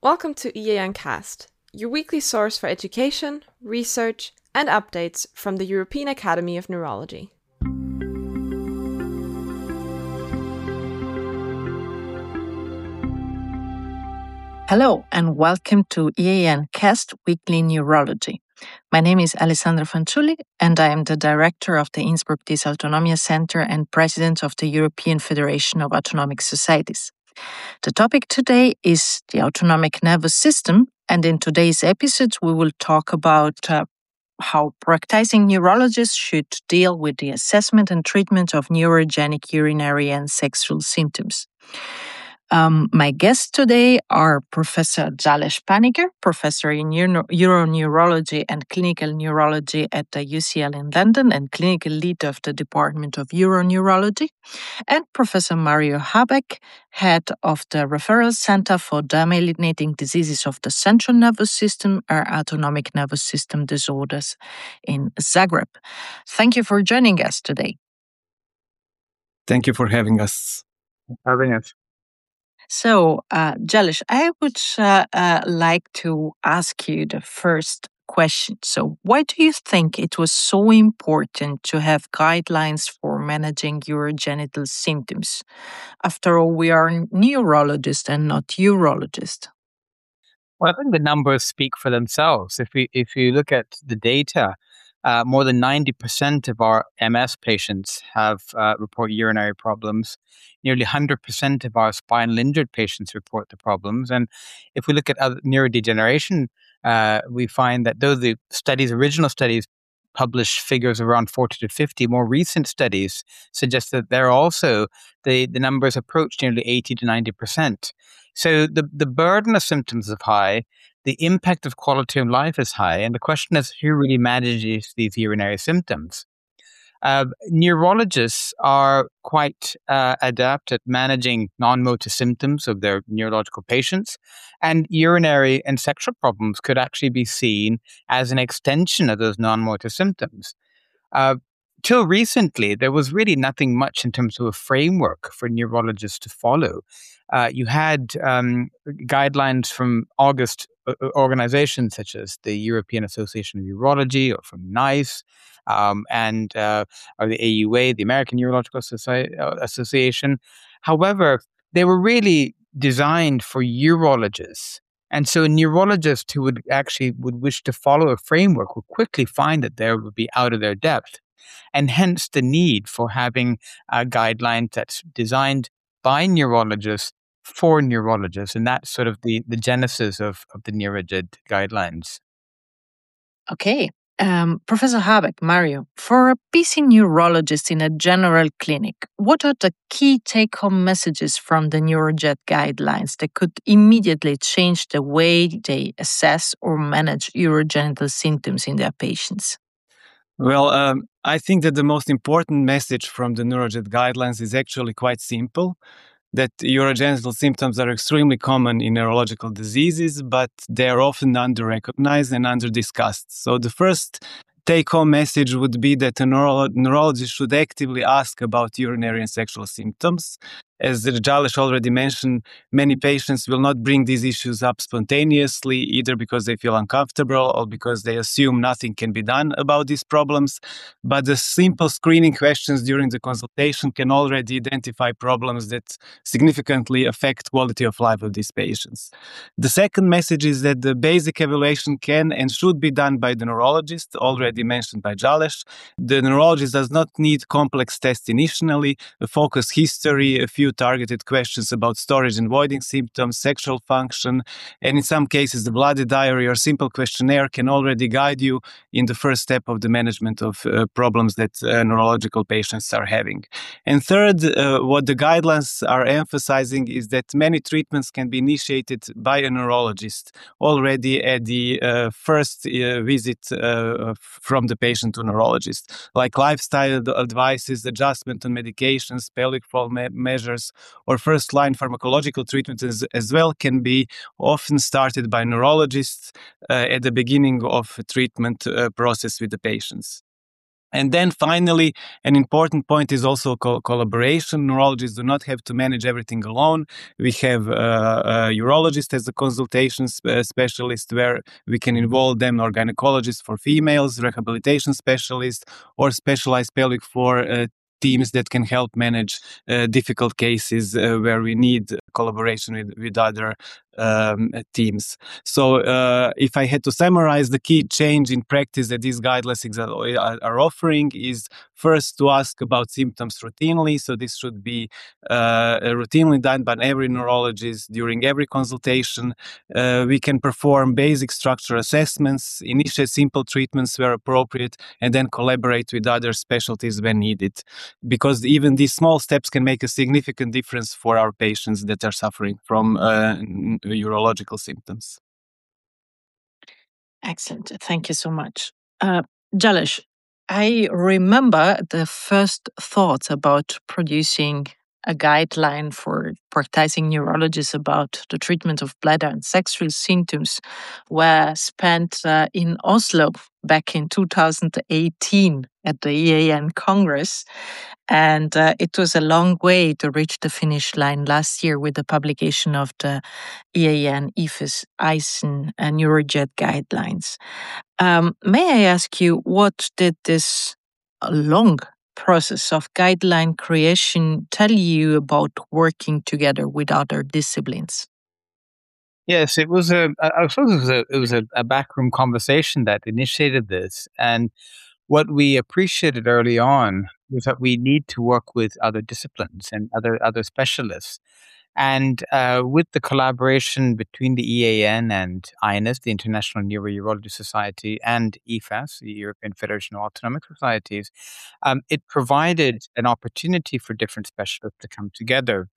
Welcome to EAN Cast, your weekly source for education, research, and updates from the European Academy of Neurology. Hello and welcome to EAN Cast Weekly Neurology. My name is Alessandra Fanciulli and I am the director of the Innsbruck Dysautonomia Center and president of the European Federation of Autonomic Societies. The topic today is the autonomic nervous system, and in today's episode we will talk about how practicing neurologists should deal with the assessment and treatment of neurogenic urinary and sexual symptoms. My guests today are Professor Jalesh Paniker, professor in uroneurology and clinical neurology at the UCL in London and clinical lead of the Department of Uroneurology, and Professor Mario Habeck, head of the Referral Center for Demyelinating Diseases of the Central Nervous System or Autonomic Nervous System Disorders in Zagreb. Thank you for joining us today. Thank you for having us. So, Jalesh, I would like to ask you the first question. So, why do you think it was so important to have guidelines for managing urogenital symptoms? After all, we are neurologists and not urologists. Well, I think the numbers speak for themselves. If you look at the data, more than 90% of our MS patients have report urinary problems. Nearly 100% of our spinal injured patients report the problems. And if we look at other neurodegeneration, we find that though the original studies publish figures around 40 to 50, more recent studies suggest that they're also, the numbers approach nearly 80 to 90%. So the burden of symptoms is high. The impact of quality of life is high, and the question is who really manages these urinary symptoms. Neurologists are quite adept at managing non-motor symptoms of their neurological patients, and urinary and sexual problems could actually be seen as an extension of those non-motor symptoms. Till recently, there was really nothing much in terms of a framework for neurologists to follow. You had guidelines from August organizations such as the European Association of Urology or from NICE or the AUA, the American Urological Association. However, they were really designed for urologists. And so a neurologist who would wish to follow a framework would quickly find that they would be out of their depth. And hence the need for having a guideline that's designed by neurologists for neurologists. And that's sort of the genesis of the NeuroGED guidelines. Okay. Professor Habeck, Mario, for a PC neurologist in a general clinic, what are the key take-home messages from the NeuroGED guidelines that could immediately change the way they assess or manage urogenital symptoms in their patients? Well, I think that the most important message from the NeuroGED guidelines is actually quite simple, that urogenital symptoms are extremely common in neurological diseases, but they are often under-recognized and under-discussed. So the first take-home message would be that a neurologist should actively ask about urinary and sexual symptoms. As Jalesh already mentioned, many patients will not bring these issues up spontaneously, either because they feel uncomfortable or because they assume nothing can be done about these problems. But the simple screening questions during the consultation can already identify problems that significantly affect quality of life of these patients. The second message is that the basic evaluation can and should be done by the neurologist, already mentioned by Jalesh. The neurologist does not need complex tests initially, a focused history, a few targeted questions about storage and voiding symptoms, sexual function, and in some cases the bloody diary or simple questionnaire can already guide you in the first step of the management of problems that neurological patients are having. And third, what the guidelines are emphasizing is that many treatments can be initiated by a neurologist already at the first visit from the patient to neurologist, like lifestyle advices, adjustment on medications, pelvic floor measures, or first-line pharmacological treatment as well can be often started by neurologists at the beginning of a treatment process with the patients. And then finally, an important point is also collaboration. Neurologists do not have to manage everything alone. We have a urologist as a consultation specialist where we can involve them, or gynecologist for females, rehabilitation specialist, or specialized pelvic floor teams that can help manage difficult cases where we need collaboration with other teams. So if I had to summarize, the key change in practice that these guidelines are offering is first to ask about symptoms routinely. So this should be routinely done by every neurologist during every consultation. We can perform basic structure assessments, initiate simple treatments where appropriate, and then collaborate with other specialties when needed. Because even these small steps can make a significant difference for our patients that are suffering from urological symptoms. Excellent. Thank you so much. Jalesh, I remember the first thoughts about producing a guideline for practicing neurologists about the treatment of bladder and sexual symptoms were spent in Oslo back in 2018 at the EAN Congress. And it was a long way to reach the finish line last year with the publication of the EAN IFES Eisen and NeuroJet guidelines. May I ask you, what did this long process of guideline creation tell you about working together with other disciplines? Yes, it was I suppose it was a backroom conversation that initiated this. And what we appreciated early on was that we need to work with other disciplines and other specialists. And with the collaboration between the EAN and INES, the International Neurourology Society, and EFAS, the European Federation of Autonomic Societies, it provided an opportunity for different specialists to come together.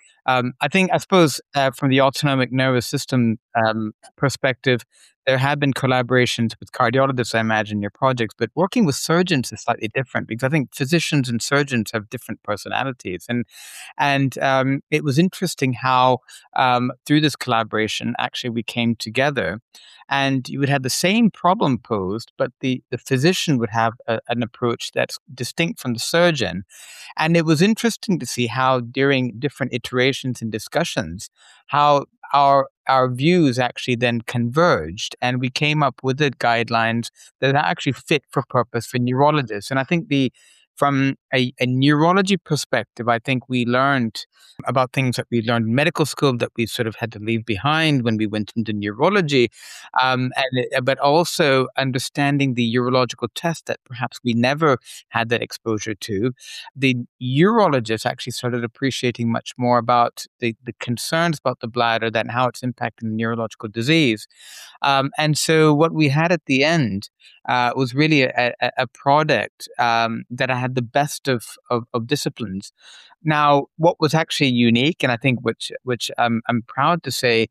I suppose, from the autonomic nervous system perspective, there have been collaborations with cardiologists, I imagine, in your projects, but working with surgeons is slightly different because I think physicians and surgeons have different personalities. And it was interesting how through this collaboration, actually, we came together and you would have the same problem posed, but the physician would have an approach that's distinct from the surgeon. And it was interesting to see how during different iterations and discussions, how our views actually then converged, and we came up with the guidelines that are actually fit for purpose for neurologists. And I think from a neurology perspective, I think we learned about things that we learned in medical school that we sort of had to leave behind when we went into neurology, but also understanding the urological test that perhaps we never had that exposure to. The urologists actually started appreciating much more about the concerns about the bladder and how it's impacting neurological disease. And so what we had at the end was really a product that I had the best of disciplines. Now, what was actually unique, and I think which I'm proud to say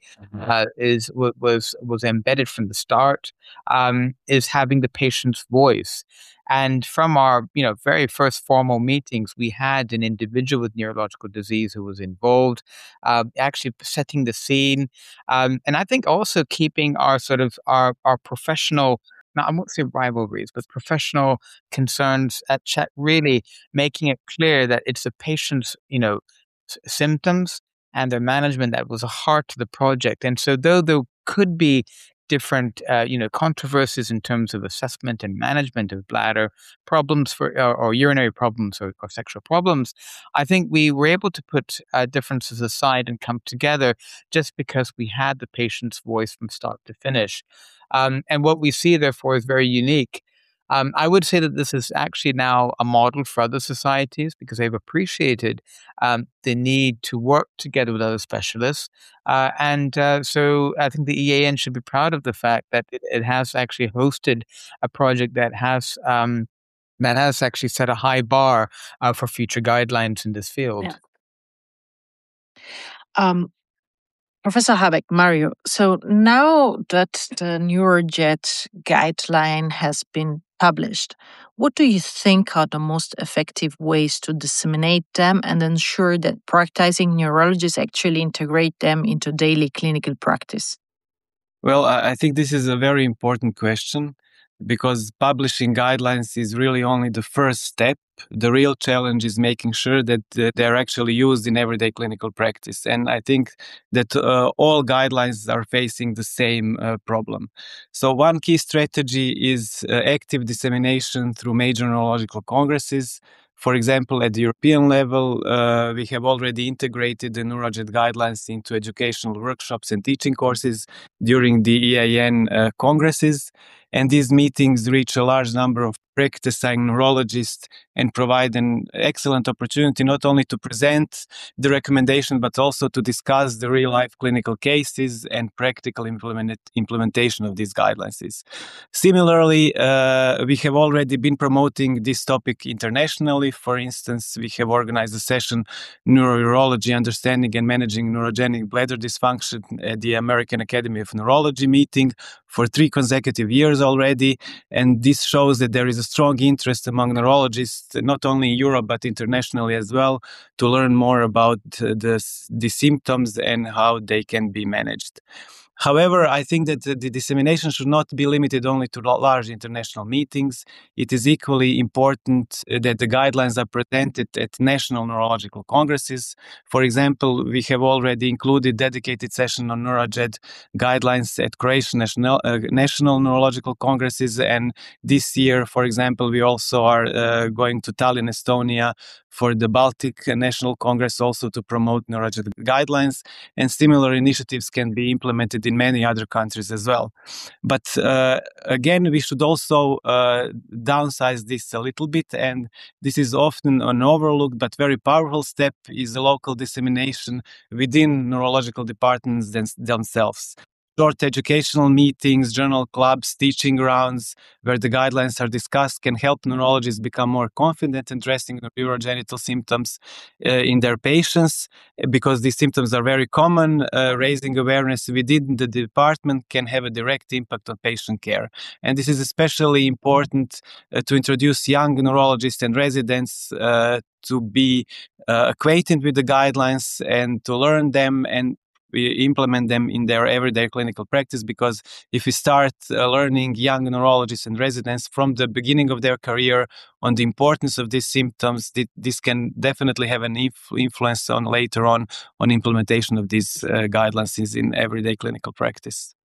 was embedded from the start, is having the patient's voice. And from our very first formal meetings, we had an individual with neurological disease who was involved, actually setting the scene, and I think also keeping our sort of our professional. Now, I won't say rivalries, but professional concerns at check, really making it clear that it's the patient's, symptoms and their management that was a heart to the project. And so though there could be different, controversies in terms of assessment and management of bladder problems or urinary problems or sexual problems, I think we were able to put differences aside and come together just because we had the patient's voice from start to finish. And what we see, therefore, is very unique. I would say that this is actually now a model for other societies because they've appreciated the need to work together with other specialists. So I think the EAN should be proud of the fact that it has actually hosted a project that has actually set a high bar for future guidelines in this field. Yeah. Professor Habeck, Mario, so now that the NeuroJet guideline has been published, what do you think are the most effective ways to disseminate them and ensure that practicing neurologists actually integrate them into daily clinical practice? Well, I think this is a very important question. because publishing guidelines is really only the first step. The real challenge is making sure that they're actually used in everyday clinical practice. And I think that all guidelines are facing the same problem. So one key strategy is active dissemination through major neurological congresses. For example, at the European level, we have already integrated the NeuroJet guidelines into educational workshops and teaching courses during the EAN congresses. And these meetings reach a large number of practicing neurologists and provide an excellent opportunity not only to present the recommendation, but also to discuss the real-life clinical cases and practical implementation of these guidelines. Similarly, we have already been promoting this topic internationally. For instance, we have organized a session, Neurourology, Understanding and Managing Neurogenic Bladder Dysfunction at the American Academy of Neurology meeting for 3 consecutive years already. And this shows that there is a strong interest among neurologists, not only in Europe, but internationally as well, to learn more about the symptoms and how they can be managed. However, I think that the dissemination should not be limited only to large international meetings. It is equally important that the guidelines are presented at national neurological congresses. For example, we have already included dedicated session on NeuroJet guidelines at Croatian national neurological congresses. And this year, for example, we also are going to Tallinn, Estonia, for the Baltic National Congress also to promote NeuroJet guidelines, and similar initiatives can be implemented in many other countries as well. But again, we should also downsize this a little bit, and this is often an overlooked but very powerful step is the local dissemination within neurological departments themselves. Short educational meetings, journal clubs, teaching rounds where the guidelines are discussed can help neurologists become more confident in addressing urogenital symptoms in their patients, because these symptoms are very common. Raising awareness within the department can have a direct impact on patient care. And this is especially important to introduce young neurologists and residents to be acquainted with the guidelines and to learn them and we implement them in their everyday clinical practice, because if we start learning young neurologists and residents from the beginning of their career on the importance of these symptoms, this can definitely have an influence on later on implementation of these guidelines in everyday clinical practice.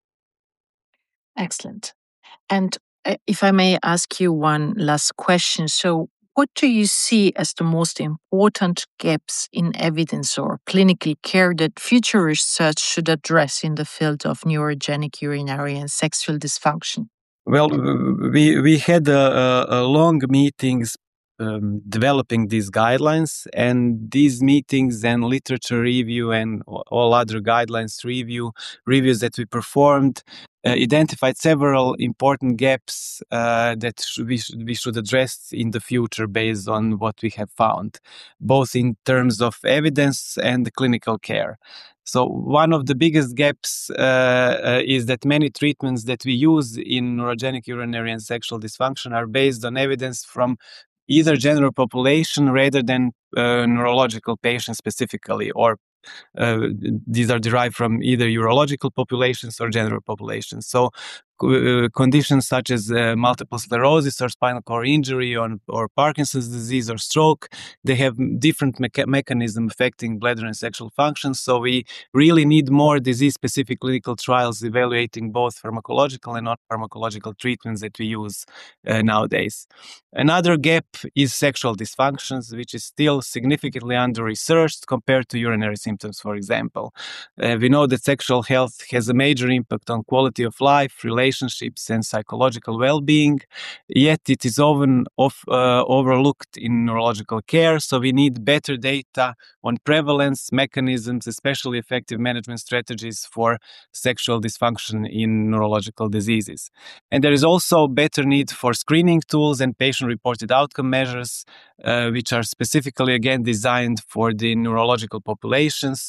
Excellent. And if I may ask you one last question. So what do you see as the most important gaps in evidence or clinical care that future research should address in the field of neurogenic urinary and sexual dysfunction? Well, we had a long meetings developing these guidelines, and these meetings and literature review and all other guidelines reviews that we performed identified several important gaps that we should address in the future based on what we have found, both in terms of evidence and clinical care. So one of the biggest gaps is that many treatments that we use in neurogenic urinary and sexual dysfunction are based on evidence from either general population rather than neurological patients specifically, or these are derived from either urological populations or general populations. So conditions such as multiple sclerosis or spinal cord injury or Parkinson's disease or stroke, they have different mechanism affecting bladder and sexual function. So we really need more disease-specific clinical trials evaluating both pharmacological and non-pharmacological treatments that we use nowadays. Another gap is sexual dysfunctions, which is still significantly under-researched compared to urinary symptoms, for example. We know that sexual health has a major impact on quality of life, relationships, and psychological well-being, yet it is often overlooked in neurological care, so we need better data on prevalence, mechanisms, especially effective management strategies for sexual dysfunction in neurological diseases. And there is also better need for screening tools and patient-reported outcome measures, which are specifically, again, designed for the neurological populations,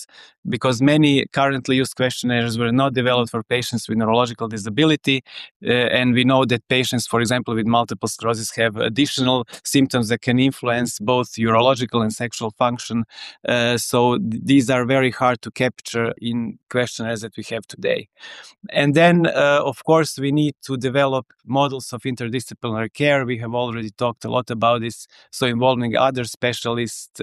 because many currently used questionnaires were not developed for patients with neurological disability. And we know that patients, for example, with multiple sclerosis have additional symptoms that can influence both urological and sexual function. So these are very hard to capture in questionnaires that we have today. And then, of course, we need to develop models of interdisciplinary care. We have already talked a lot about this. So involving other specialists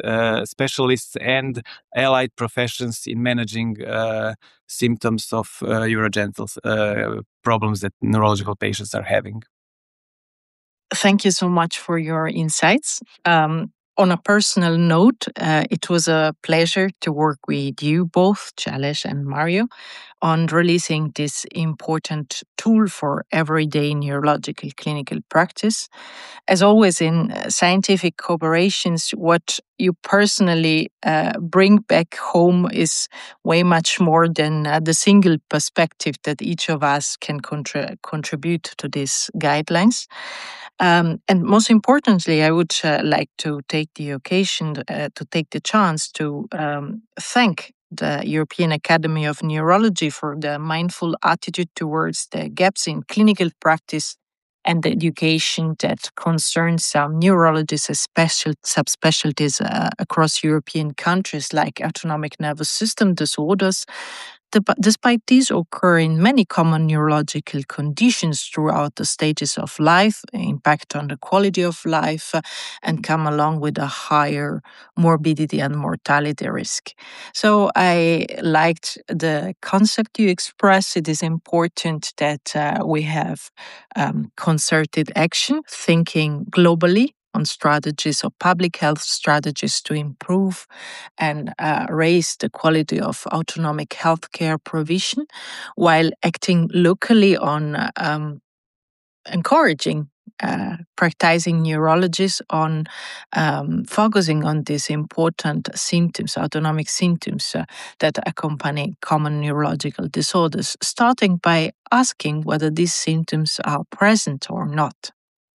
and allied professions in managing symptoms of urogenital problems that neurological patients are having. Thank you so much for your insights. On a personal note, it was a pleasure to work with you both, Shailesh and Mario, on releasing this important tool for everyday neurological clinical practice. As always in scientific cooperations, what you personally bring back home is way much more than the single perspective that each of us can contribute to these guidelines. And most importantly, I would like to take the occasion to take the chance to thank the European Academy of Neurology for the mindful attitude towards the gaps in clinical practice and the education that concerns some neurologists as subspecialties across European countries like autonomic nervous system disorders. Despite these occur in many common neurological conditions throughout the stages of life, impact on the quality of life, and come along with a higher morbidity and mortality risk. So I liked the concept you expressed. It is important that we have concerted action, thinking globally on strategies or public health strategies to improve and raise the quality of autonomic healthcare provision, while acting locally on encouraging practicing neurologists on focusing on these important symptoms, autonomic symptoms that accompany common neurological disorders, starting by asking whether these symptoms are present or not.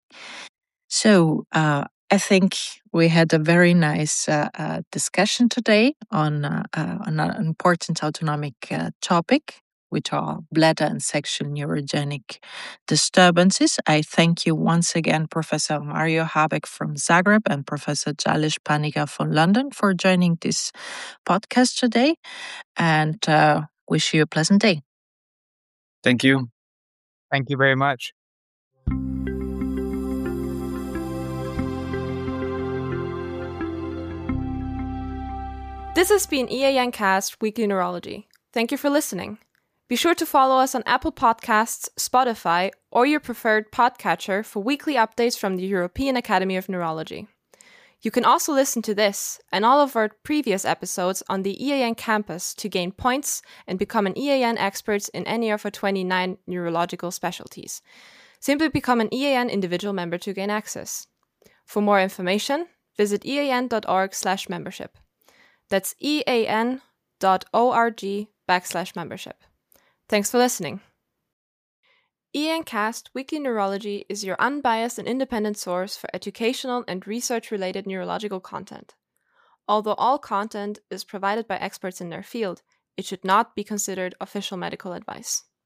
So I think we had a very nice discussion today on an important autonomic topic, which are bladder and sexual neurogenic disturbances. I thank you once again, Professor Mario Habeck from Zagreb and Professor Shailesh Panigar from London for joining this podcast today, and wish you a pleasant day. Thank you. Thank you very much. This has been EAN Cast Weekly Neurology. Thank you for listening. Be sure to follow us on Apple Podcasts, Spotify, or your preferred podcatcher for weekly updates from the European Academy of Neurology. You can also listen to this and all of our previous episodes on the EAN campus to gain points and become an EAN expert in any of our 29 neurological specialties. Simply become an EAN individual member to gain access. For more information, visit ean.org/membership. That's ean.org/membership. Thanks for listening. EAN Cast Weekly Neurology is your unbiased and independent source for educational and research-related neurological content. Although all content is provided by experts in their field, it should not be considered official medical advice.